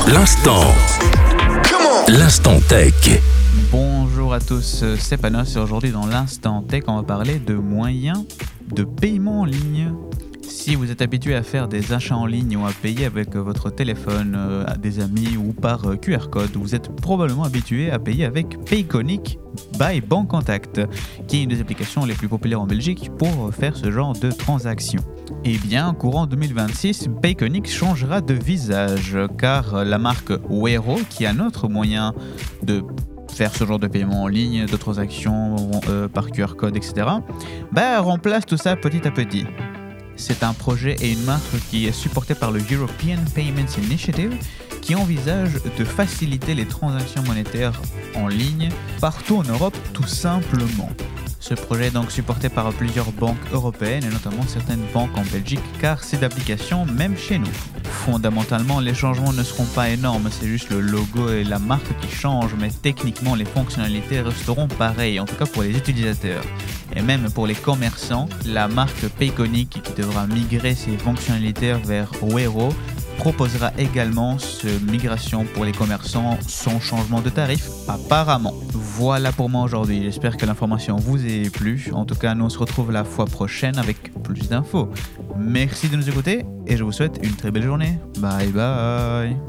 L'instant. L'instant tech. Bonjour à tous, c'est Panos et aujourd'hui dans l'Instant Tech, on va parler de moyens de paiement en ligne. Si vous êtes habitué à faire des achats en ligne ou à payer avec votre téléphone, à des amis ou par QR code, vous êtes probablement habitué à payer avec Payconiq by Bancontact, qui est une des applications les plus populaires en Belgique pour faire ce genre de transactions. Eh bien, courant 2026, Payconiq changera de visage, car la marque Wero, qui est un autre moyen de faire ce genre de paiement en ligne, de transactions par QR code, etc., remplace tout ça petit à petit. C'est un projet et une marque qui est supporté par le European Payments Initiative qui envisage de faciliter les transactions monétaires en ligne partout en Europe tout simplement. Ce projet est donc supporté par plusieurs banques européennes et notamment certaines banques en Belgique car c'est d'application même chez nous. Fondamentalement, les changements ne seront pas énormes, c'est juste le logo et la marque qui changent, mais techniquement les fonctionnalités resteront pareilles, en tout cas pour les utilisateurs. Et même pour les commerçants, la marque Payconiq qui devra migrer ses fonctionnalités vers Wero proposera également cette migration pour les commerçants sans changement de tarif, apparemment. Voilà pour moi aujourd'hui, j'espère que l'information vous ait plu. En tout cas, nous on se retrouve la fois prochaine avec plus d'infos. Merci de nous écouter et je vous souhaite une très belle journée. Bye bye.